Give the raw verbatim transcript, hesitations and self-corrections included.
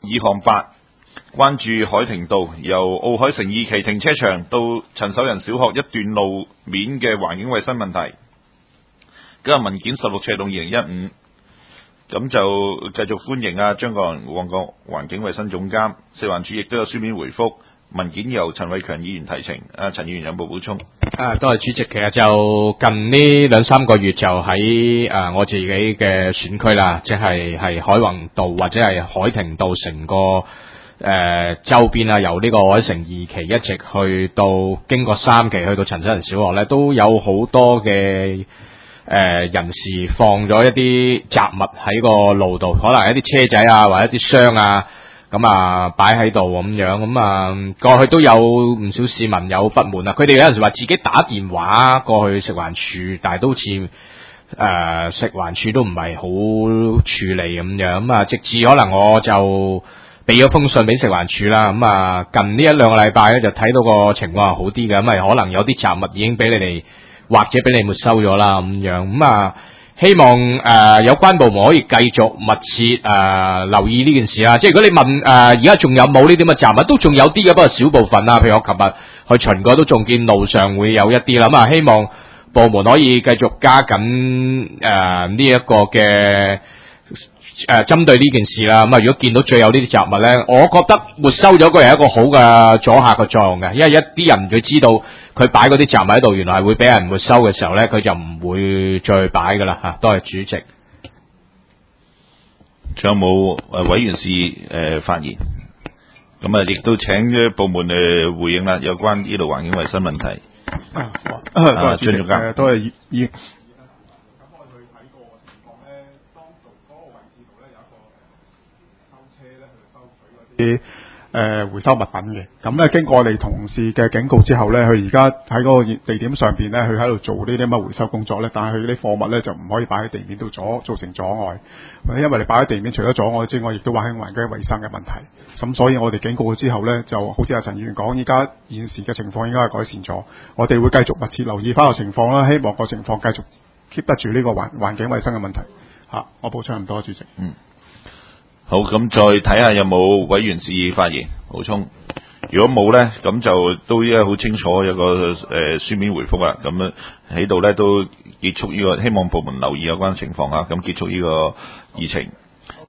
二項八，關注海庭道由奧海城二期停車場到陳守仁小學一段路面嘅環境衛生問題。今日文件十六赤洞二零一五，咁就繼續歡迎啊張國仁旺角環境衛生總監，食環署亦都有書面回覆。文件由陳偉強議員提呈，啊陳議員有冇補充？ 啊，多謝主席。其實就近呢兩三個月就喺誒、呃、我自己嘅選區啦，即係係海泓道或者係海庭道成個誒、呃、周邊啊，由呢個海城二期一直去到經過三期去到陳守仁小學咧，都有好多嘅誒、呃、人士放咗一啲雜物喺個路度，可能一啲車仔啊或者一啲箱啊。咁啊，擺喺度咁樣，咁啊過去都有唔少市民有不滿啊。佢哋有陣時話自己打電話過去食環署，但係都好似誒、呃、食環署都唔係好處理咁樣。咁啊，直至可能我就俾咗封信俾食環署啦。咁啊，近呢一兩個禮拜咧就睇到個情況係好啲嘅，咁啊可能有啲雜物已經俾你哋或者俾你沒收咗啦咁樣。咁啊。希望誒、呃、有關部門可以繼續密切誒、呃、留意呢件事啊！即係如果你問誒而家仲有冇呢啲咁嘅雜物，都仲有啲嘅，不過少部分啦。譬如我琴日去巡過，都仲見路上會有一啲啦。咁啊，希望部門可以繼續加緊誒呢一個嘅誒針對呢件事啦。咁啊，如果見到最有呢啲雜物咧，我覺得沒收咗佢係一個好嘅阻嚇嘅作用嘅，因為一啲人佢知道。佢擺嗰啲雜物喺度，原來係會俾人沒收嘅時候咧，佢就唔會再擺噶啦嚇。多謝主席。 仲有冇誒委員士誒發言？咁啊，亦都請咗部門誒回應啦，有關呢度環境衛生問題。 啊，多謝主席。誒，都係議。咁我去睇個情況咧，當度嗰個位置度咧有一個誒收車咧去收取嗰啲。誒、呃、回收物品嘅，咁咧經過我哋同事嘅警告之後咧，佢而家喺嗰個地點上邊咧，佢喺度做呢啲咁嘅回收工作咧，但係佢啲貨物咧就唔可以擺喺地面度阻造成阻礙，因為你擺喺地面除咗阻礙之外，亦都話喺環境衛生嘅問題。咁所以我哋警告之後咧，就好似阿陳議員講，依家現時嘅情況應該係改善咗，我哋會繼續密切留意翻個情況啦，希望個情況繼續 keep 得住呢個環環境衛生嘅問題。嚇、啊，我補充唔多，主席。 嗯。好，咁再睇下有冇委員示意發言補充。如果冇咧，咁就都依家好清楚有個誒、呃、書面回覆啦。咁樣喺度咧都結束呢、這個，希望部門留意有關情況嚇。咁結束呢個議程。